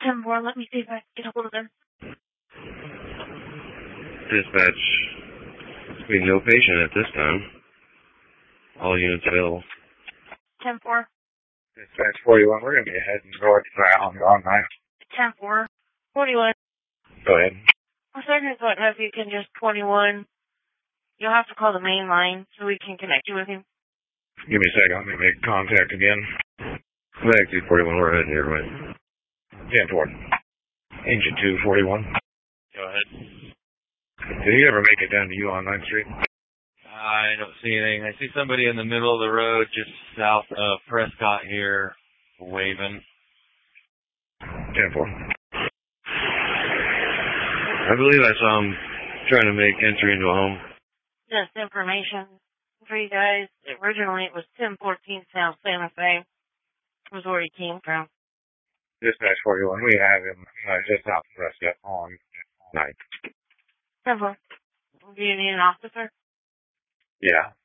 10-4, let me see if I can get a hold of them. Dispatch, we no patient at this time. All units available. 10-4. Dispatch 41, we're going to be heading northbound on 9. 10-4. 41. Go ahead. Well, Sergeant Thornton, if you can just 21. You'll have to call the main line so we can connect you with him. Give me a second, let me make contact again. Back to 41, we're heading your way. 10-4. Engine 241. Go ahead. Did he ever make it down to you on 9th Street? I don't see anything. I see somebody in the middle of the road just south of Prescott here waving. 10-4. I believe I saw him trying to make entry into a home. Just information for you guys. Originally, it was 1014 South Santa Fe. Was where he came from. Dispatch 41, we have him just south of Prescott on 9th. 10-4. Do you need an officer? Yeah.